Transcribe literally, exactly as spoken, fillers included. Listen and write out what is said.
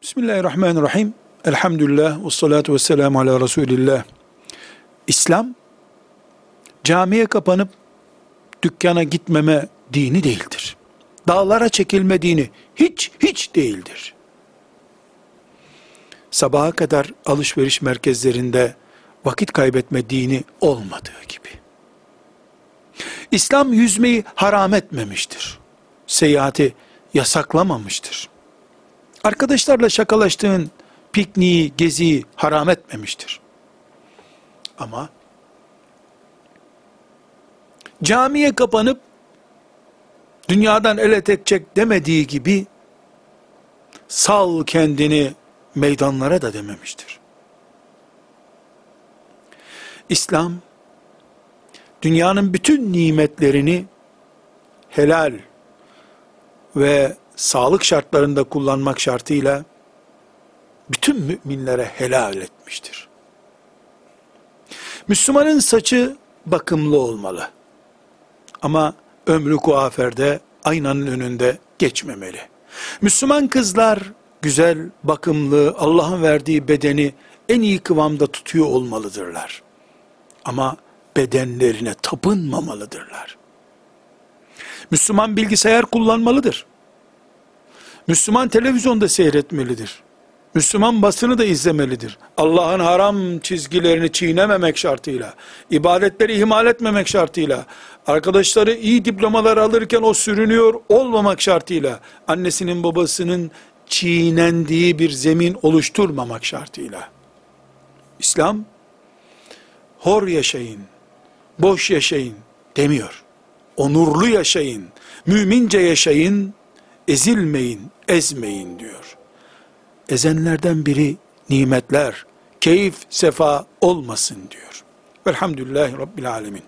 Bismillahirrahmanirrahim. Elhamdülillah ve salatu ve selamu ala Resulillah. İslam, camiye kapanıp dükkana gitmeme dini değildir. Dağlara çekilme dini hiç hiç değildir. Sabaha kadar alışveriş merkezlerinde vakit kaybetme dini olmadığı gibi. İslam yüzmeyi haram etmemiştir. Seyahati yasaklamamıştır. Arkadaşlarla şakalaştığın pikniği, geziyi haram etmemiştir. Ama camiye kapanıp dünyadan ele tekecek demediği gibi sal kendini meydanlara da dememiştir. İslam dünyanın bütün nimetlerini helal ve sağlık şartlarında kullanmak şartıyla bütün müminlere helal etmiştir. Müslümanın saçı bakımlı olmalı. Ama ömrü kuaförde, aynanın önünde geçmemeli. Müslüman kızlar güzel, bakımlı, Allah'ın verdiği bedeni en iyi kıvamda tutuyor olmalıdırlar. Ama bedenlerine tapınmamalıdırlar. Müslüman bilgisayar kullanmalıdır. Müslüman televizyonda seyretmelidir. Müslüman basını da izlemelidir. Allah'ın haram çizgilerini çiğnememek şartıyla, ibadetleri ihmal etmemek şartıyla, arkadaşları iyi diplomalar alırken o sürünüyor olmamak şartıyla, annesinin babasının çiğnendiği bir zemin oluşturmamak şartıyla. İslam, hor yaşayın, boş yaşayın demiyor. Onurlu yaşayın, mümince yaşayın, ezilmeyin, ezmeyin diyor. Ezenlerden biri nimetler, keyif, sefa olmasın diyor. Velhamdülillahi Rabbil Alemin.